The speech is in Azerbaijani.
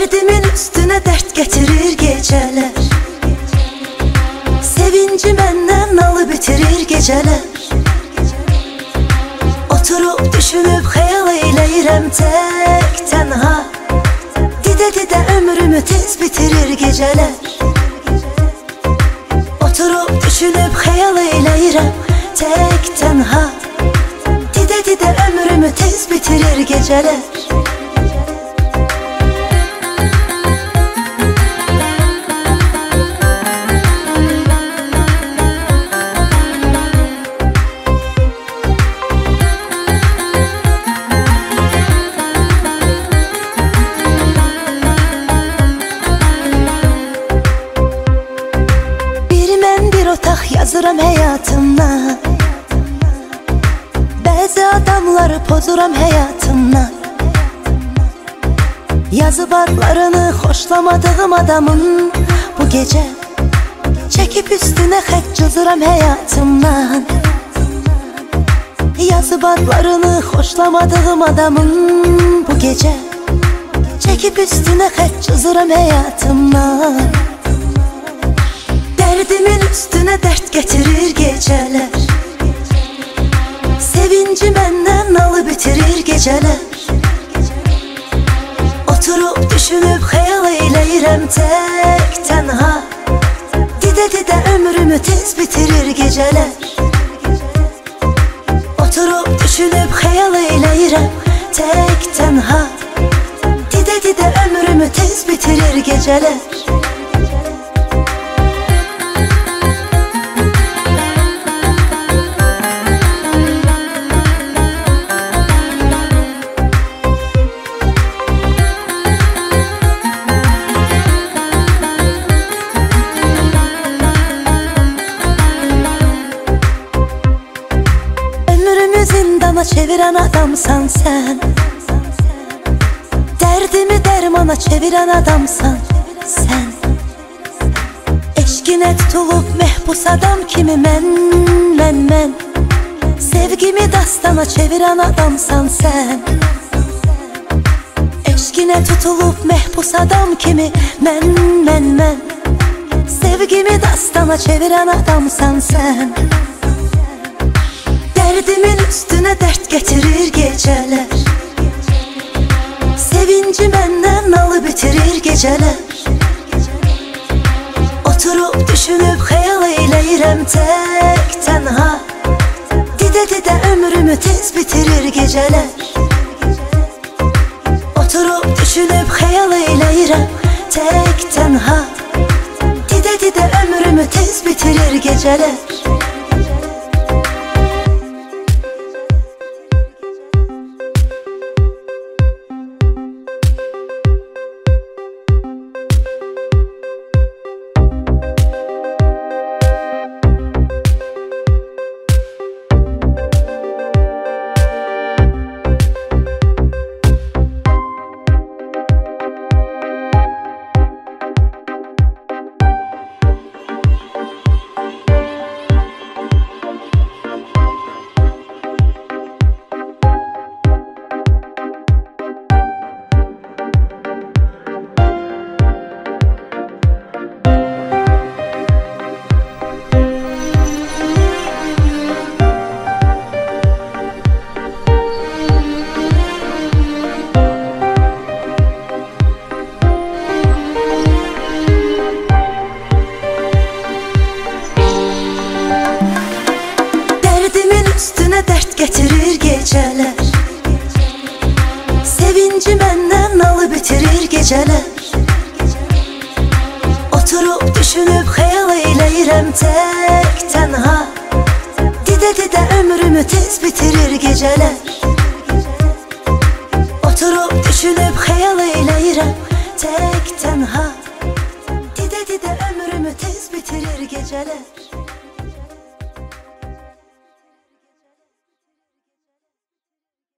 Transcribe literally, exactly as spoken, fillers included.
Derdimin üstüne dert getirir geceler. Sevinci benden alı bitirir geceler. Oturup düşünüp hayal eyleyirəm tek tenha. Dide dide ömrümü tez bitirir geceler. Oturup düşünüp hayal eyleyirəm tek tenha. Dide dide ömrümü tez bitirir geceler. Otaq yazıram həyatımdan. Bəzi adamları pozuram həyatımdan. Yazıb adlarını xoşlamadığım adamın bu gecə çəkib üstünə xət cızıram həyatımdan. Yazıb adlarını xoşlamadığım adamın bu gecə çəkib üstünə xət cızıram həyatımdan. Derdimin üstüne dert getirir geceler. Sevinci benden alı bitirir geceler. Oturup düşünüp hayal eyleyirəm tek tenha. Dide dide ömrümü tez bitirir geceler. Oturup düşünüp hayal eyleyirəm tek tenha. Dide dide ömrümü tez bitirir geceler. Zindana çeviren adamsan sen. Derdimi dermana çeviren adamsan sen. Eşkine tutulup mehbus adam kimi men, men, men. Sevgimi dastana çeviren adamsan sen. Eşkine tutulup mehbus adam kimi men, men, men. Sevgimi dastana çeviren adamsan sen. Derdimin üstüne dert getirir geceler. Sevinci benden alı bitirir geceler. Oturup düşünüp hayal eyleyirəm tek tenha. Dide dide ömrümü tez bitirir geceler. Oturup düşünüp hayal eyleyirəm tek tenha. Dide dide ömrümü tez bitirir geceler. Üstüne dert getirir geceler. Sevinci benden alı bitirir geceler. Oturup düşünüp hayal eyleyirəm tek tenha. Dide dide ömrümü tez bitirir geceler. Oturup düşünüp hayal eyleyirəm tek tenha. Dide dide ömrümü tez bitirir geceler.